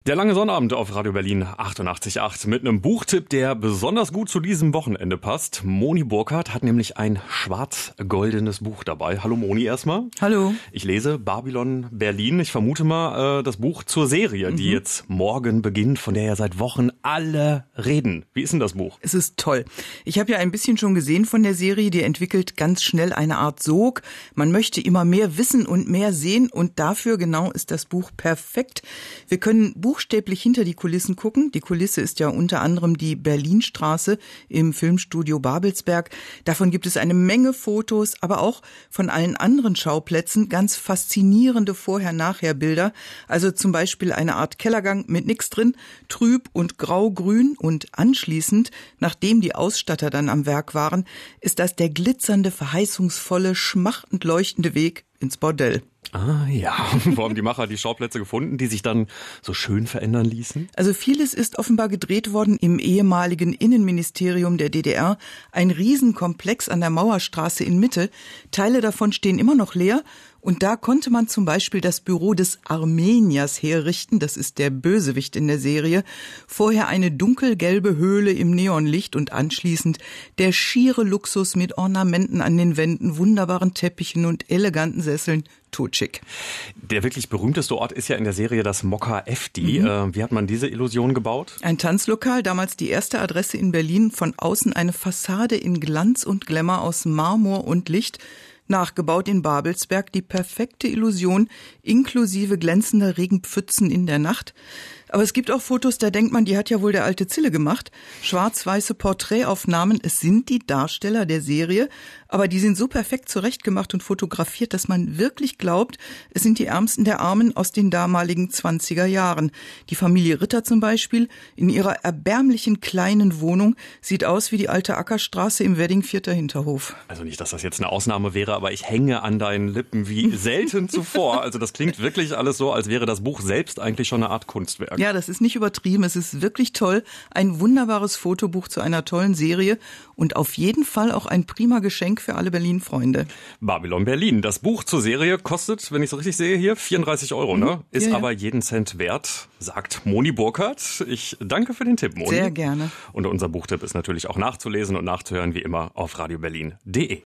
Der lange Sonnabend auf Radio Berlin 88.8 mit einem Buchtipp, der besonders gut zu diesem Wochenende passt. Moni Burkhardt hat nämlich ein schwarz-goldenes Buch dabei. Hallo Moni erstmal. Hallo. Ich lese Babylon Berlin. Ich vermute mal das Buch zur Serie, die jetzt morgen beginnt, von der ja seit Wochen alle reden. Wie ist denn das Buch? Es ist toll. Ich habe ja ein bisschen schon gesehen von der Serie. Die entwickelt ganz schnell eine Art Sog. Man möchte immer mehr wissen und mehr sehen und dafür genau ist das Buch perfekt. Wir können buchstäblich hinter die Kulissen gucken. Die Kulisse ist ja unter anderem die Berlinstraße im Filmstudio Babelsberg. Davon gibt es eine Menge Fotos, aber auch von allen anderen Schauplätzen ganz faszinierende Vorher-Nachher-Bilder. Also zum Beispiel eine Art Kellergang mit nichts drin, trüb und grau-grün und anschließend, nachdem die Ausstatter dann am Werk waren, ist das der glitzernde, verheißungsvolle, schmachtend leuchtende Weg ins Bordell. Ah ja, wo haben die Macher die Schauplätze gefunden, die sich dann so schön verändern ließen? Also vieles ist offenbar gedreht worden im ehemaligen Innenministerium der DDR. Ein Riesenkomplex an der Mauerstraße in Mitte. Teile davon stehen immer noch leer. Und da konnte man zum Beispiel das Büro des Armeniers herrichten, das ist der Bösewicht in der Serie, vorher eine dunkelgelbe Höhle im Neonlicht und anschließend der schiere Luxus mit Ornamenten an den Wänden, wunderbaren Teppichen und eleganten Sesseln, totschick. Der wirklich berühmteste Ort ist ja in der Serie das Mokka Efti. Wie hat man diese Illusion gebaut? Ein Tanzlokal, damals die erste Adresse in Berlin, von außen eine Fassade in Glanz und Glamour aus Marmor und Licht, nachgebaut in Babelsberg, die perfekte Illusion, inklusive glänzender Regenpfützen in der Nacht. Aber es gibt auch Fotos, da denkt man, die hat ja wohl der alte Zille gemacht. Schwarz-weiße Porträtaufnahmen, es sind die Darsteller der Serie, aber die sind so perfekt zurechtgemacht und fotografiert, dass man wirklich glaubt, es sind die Ärmsten der Armen aus den damaligen 20er Jahren. Die Familie Ritter zum Beispiel, in ihrer erbärmlichen kleinen Wohnung, sieht aus wie die alte Ackerstraße im Wedding-Vierter Hinterhof. Also nicht, dass das jetzt eine Ausnahme wäre, aber ich hänge an deinen Lippen wie selten zuvor. Also das klingt wirklich alles so, als wäre das Buch selbst eigentlich schon eine Art Kunstwerk. Ja, das ist nicht übertrieben, es ist wirklich toll. Ein wunderbares Fotobuch zu einer tollen Serie und auf jeden Fall auch ein prima Geschenk für alle Berlin-Freunde. Babylon Berlin. Das Buch zur Serie kostet, wenn ich es richtig sehe hier, 34 €, ne? Ist ja. Aber jeden Cent wert, sagt Moni Burkhardt. Ich danke für den Tipp, Moni. Sehr gerne. Und unser Buchtipp ist natürlich auch nachzulesen und nachzuhören, wie immer, auf radioberlin.de.